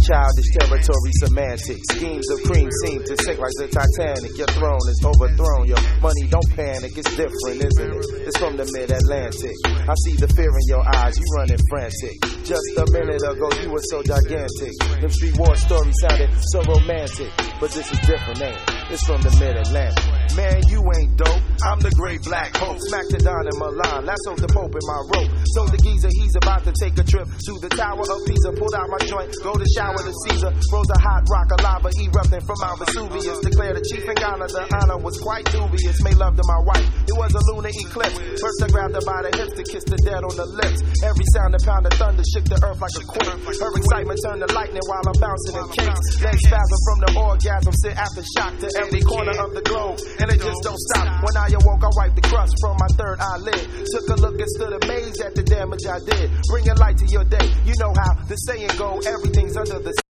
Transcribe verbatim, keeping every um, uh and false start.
childish territory semantics. Schemes of cream seem to sink like the Titanic. Your throne is overthrown. Your money don't panic. It's different, isn't it? It's from the mid-Atlantic. I see the fear in your eyes. You running frantic. Just a minute ago, you were so gigantic. Them street war stories sounded so romantic. But this is different, ain't it? It's from the mid-Atlantic. Man, you ain't dope. I'm the great black hope. Smack the Don in Milan. Lassoed the Pope in my rope. So the geezer, he's about to take a trip to the Tower of Pisa. Pulled out my joint, go to shower to Caesar. Froze a hot rock of lava erupting from Mount Vesuvius. Declared the chief in Ghana, the honor was quite dubious. Made love to my wife, it was a lunar eclipse. First I grabbed her by the hips to kiss the dead on the lips. Every sound, a pound of thunder shook the earth like a quake. Her excitement turned to lightning while I'm bouncing in kicks. Legs spasm from the orgasm, sit after shock to every corner of the globe. And it just don't stop. When I awoke, I wiped the crust from my third eyelid. Took a look and stood amazed at the damage I did. Bringing light to your day. You know how the saying go, everything's under the